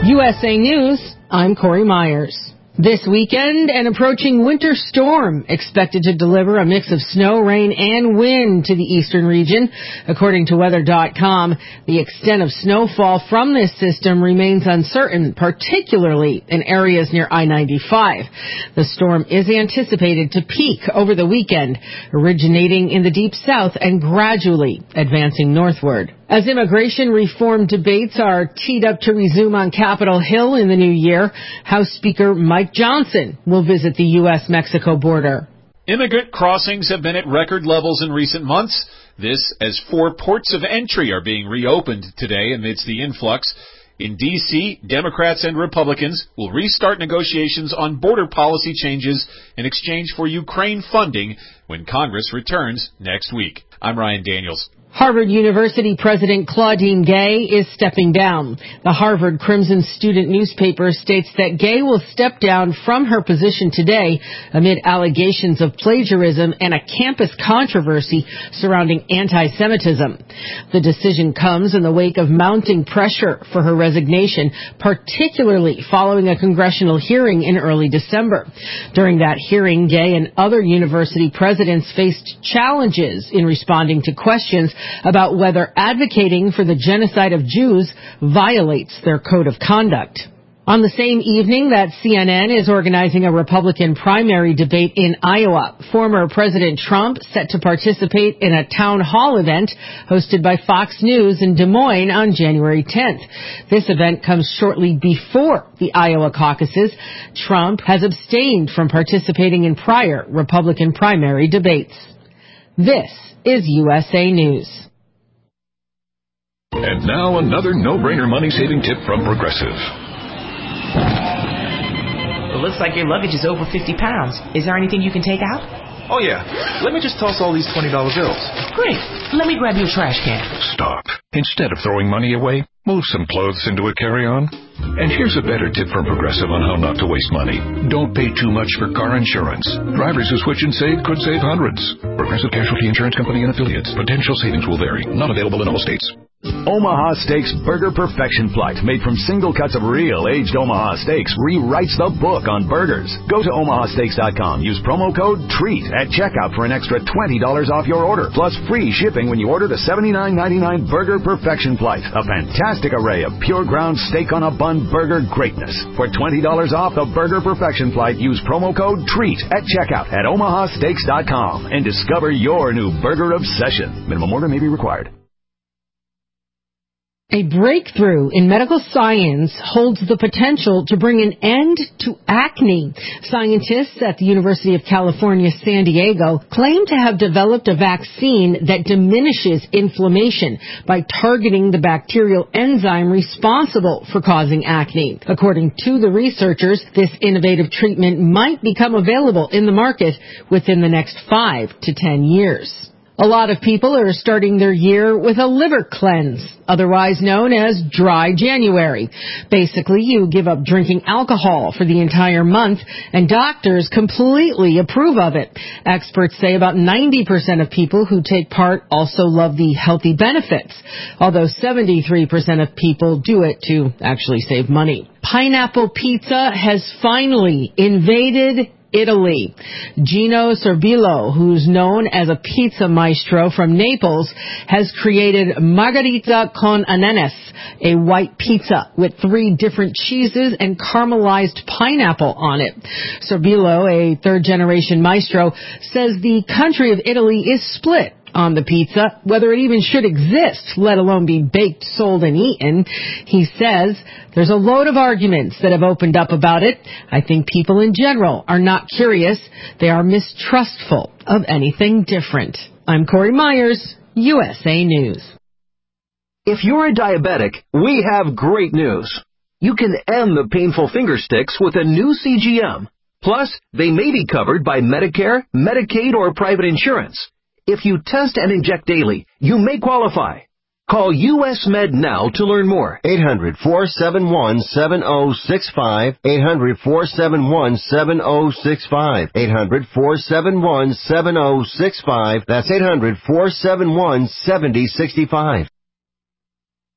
USA News, I'm Corey Myers. This weekend, an approaching winter storm expected to deliver a mix of snow, rain, and wind to the eastern region. According to weather.com, the extent of snowfall from this system remains uncertain, particularly in areas near I-95. The storm is anticipated to peak over the weekend, originating in the deep south and gradually advancing northward. As immigration reform debates are teed up to resume on Capitol Hill in the new year, House Speaker Mike Johnson will visit the U.S.-Mexico border. Immigrant crossings have been at record levels in recent months. This as 4 ports of entry are being reopened today amidst the influx. In D.C., Democrats and Republicans will restart negotiations on border policy changes in exchange for Ukraine funding when Congress returns next week. I'm Ryan Daniels. Harvard University President Claudine Gay is stepping down. The Harvard Crimson student newspaper states that Gay will step down from her position today amid allegations of plagiarism and a campus controversy surrounding anti-Semitism. The decision comes in the wake of mounting pressure for her resignation, particularly following a congressional hearing in early December. During that hearing, Gay and other university presidents faced challenges in responding to questions about whether advocating for the genocide of Jews violates their code of conduct. On the same evening that CNN is organizing a Republican primary debate in Iowa, former President Trump set to participate in a town hall event hosted by Fox News in Des Moines on January 10th. This event comes shortly before the Iowa caucuses. Trump has abstained from participating in prior Republican primary debates. This is USA News. And now another no-brainer money-saving tip from Progressive. It looks like your luggage is over 50 pounds. Is there anything you can take out? Oh, yeah. Let me just toss all these $20 bills. Great. Let me grab your trash can. Stop. Instead of throwing money away, move some clothes into a carry-on. And here's a better tip from Progressive on how not to waste money. Don't pay too much for car insurance. Drivers who switch and save could save hundreds. Progressive Casualty Insurance Company and affiliates. Potential savings will vary. Not available in all states. Omaha Steaks Burger Perfection Flight, made from single cuts of real aged Omaha steaks, rewrites the book on burgers. Go to omahasteaks.com. Use promo code TREAT at checkout for an extra $20 off your order, plus free shipping when you order the $79.99 Burger Perfection Flight. A fantastic array of pure ground steak on a bun burger greatness. For $20 off the Burger Perfection Flight, use promo code TREAT at checkout at omahasteaks.com and discover your new burger obsession. Minimum order may be required. A breakthrough in medical science holds the potential to bring an end to acne. Scientists at the University of California, San Diego, claim to have developed a vaccine that diminishes inflammation by targeting the bacterial enzyme responsible for causing acne. According to the researchers, this innovative treatment might become available in the market within the next 5 to 10 years. A lot of people are starting their year with a liver cleanse, otherwise known as dry January. Basically, you give up drinking alcohol for the entire month, and doctors completely approve of it. Experts say about 90% of people who take part also love the healthy benefits, although 73% of people do it to actually save money. Pineapple pizza has finally invaded Italy. Gino Cerbillo, who's known as a pizza maestro from Naples, has created Margherita con ananas, a white pizza with 3 different cheeses and caramelized pineapple on it. Cerbillo, a third-generation maestro, says the country of Italy is split on the pizza, whether it even should exist, let alone be baked, sold, and eaten. He says there's a load of arguments that have opened up about it. I think people in general are not curious. They are mistrustful of anything different. I'm Corey Myers, USA News. If you're a diabetic, we have great news. You can end the painful finger sticks with a new CGM. Plus, they may be covered by Medicare, Medicaid, or private insurance. If you test and inject daily, you may qualify. Call US Med now to learn more. 800-471-7065. 800-471-7065. 800-471-7065. That's 800-471-7065.